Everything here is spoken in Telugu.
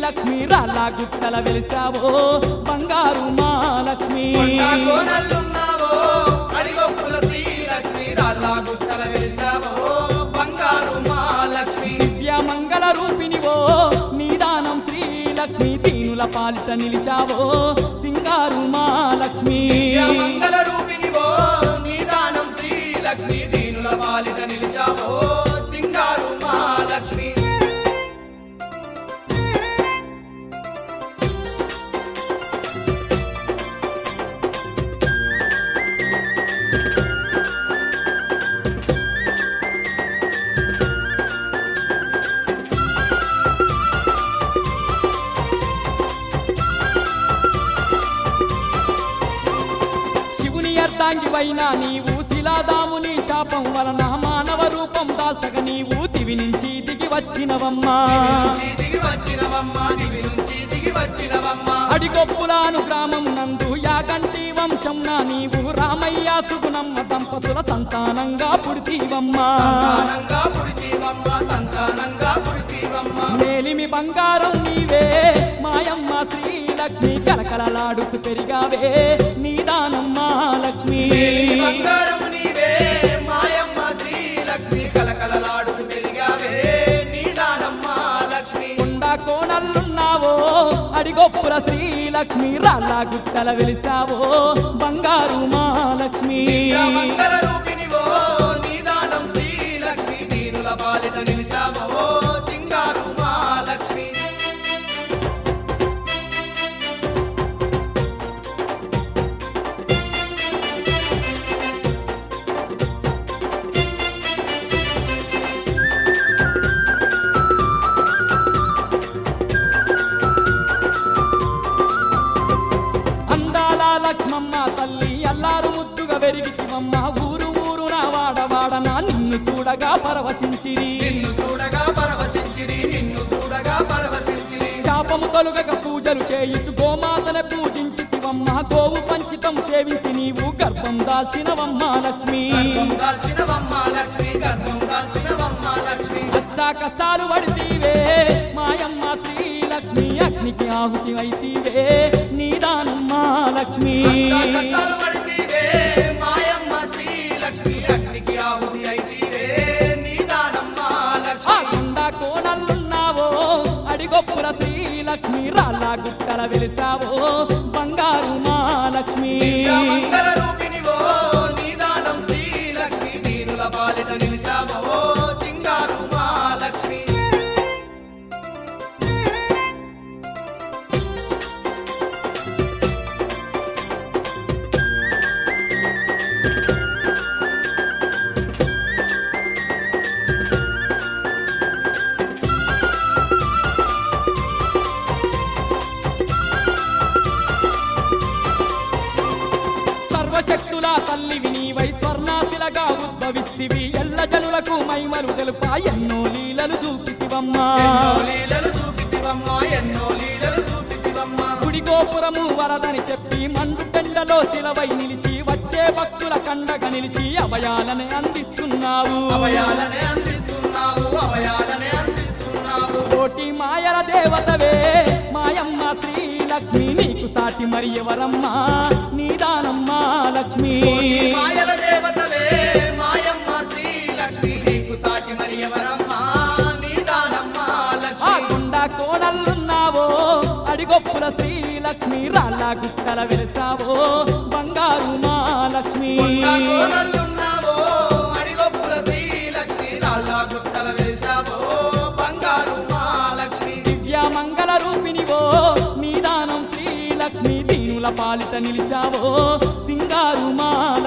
శ్రీలక్ష్మి రాళ్ళ గుట్టల వెలిసావో బంగారు మా లక్ష్మి కోనల్లున్నావో అడిగొప్పుల శ్రీలక్ష్మి రాళ్ళ గుట్టల వెలిసావో బంగారు మా లక్ష్మి దివ్య మంగళ రూపినివో నీదానం శ్రీలక్ష్మి దీనుల పాలిట నిలిచావో సింగారు మా లక్ష్మి మంగళ రూపినివో నీదానం శ్రీలక్ష్మి దీనుల పాలిట నిలిచావో సింగారు మా లక్ష్మి అర్ధాంగివైనా నీవు శిలాదాముని శాపం వలన మానవ రూపం దాల్చక నీవు దివి నుంచి దిగి వచ్చినవమ్మా అడిగొప్పులాను గ్రామం నందు యాగంటి వంశం నా నీవు రామయ్య సుగుణమ్మ దంపతుల సంతానంగా పుడితీవమ్మా మేలిమి బంగారం నీవే మాయమ్మ శ్రీలక్ష్మి కలకలలాడుతూ పెరిగావే నీదానమ్మా లక్ష్మి బంగారం నీవే మాయమ్మ శ్రీలక్ష్మి కలకలలాడుతూ పెరిగావే నీదానమ్మా లక్ష్మి కొండ కోణల్లున్నావో అడిగొప్పుల శ్రీలక్ష్మి రాళ్ళ గుట్టల వెలిసావో బంగారు మా లక్ష్మి మంగళ రూపినివో నీదానం శ్రీలక్ష్మి దీనుల పాలిట నిలిచావో సింగారు మా లక్ష్మి లక్ష్మమ్మ తల్లి అల్లారు ముద్దుగా వెరిగితివమ్మ ఊరు ఊరున వాడవాడనా నిన్ను చూడగా పరవశించిరి శాపము తొలుగక పూజలు చేయించు గోమాతనే పూజించితివమ్మ గోవు పంచితం సేవించి నీవు గర్భం దాల్చినవమ్మ లక్ష్మి కష్ట కష్టాలు పడితీవే మాయమ్మ శ్రీలక్ష్మి అగ్నికి ఆహుతి అయితీవే నీదానమ్మ లక్ష్మి కొండ కోణల్లున్నావో అడిగొప్పుల శ్రీలక్ష్మి రాళ్ళ గుట్టల వెలిసావో బంగారు మా లక్ష్మి నిలిచావో సింగారు మా లక్ష్మి సర్వశక్తుల తల్లివి నీవై స్వర్ణాశిలగా ఉద్భవిస్తివి ఎల్ల జనులకు మైమలు తెలుపా ఎన్నో లీలలు చూపితివమ్మా గుడి గోపురము వరదని చెప్పి మండు టెండలో శిలవై నిలిచి వచ్చే భక్తుల కండగా నిలిచి అభయాలనే అందిస్తున్నావు కోటి మాయల దేవతవే మాయమ్మ శ్రీలక్ష్మి నీకు సాటి మరి ఎవరమ్మా నీదానమ్మా లక్ష్మి మాయల దేవతవే మాయమ్మ శ్రీలక్ష్మి నీకు సాటి మరి ఎవరమ్మా నీదానమ్మా లక్ష్మి కొండ కోణల్లున్నావో అడిగొప్పుల శ్రీలక్ష్మి రాళ్ళ గుట్టల వెలిసావో బంగారు మా లక్ష్మి కోనల్లున్నావో అడిగొప్పుల శ్రీలక్ష్మి రాళ్ళ గుట్టల వెలిసావో బంగారు మా లక్ష్మి దివ్య మంగళ రూపినివో నీదానం శ్రీలక్ష్మి దీనుల పాలిట నిలిచావో సింగారు మా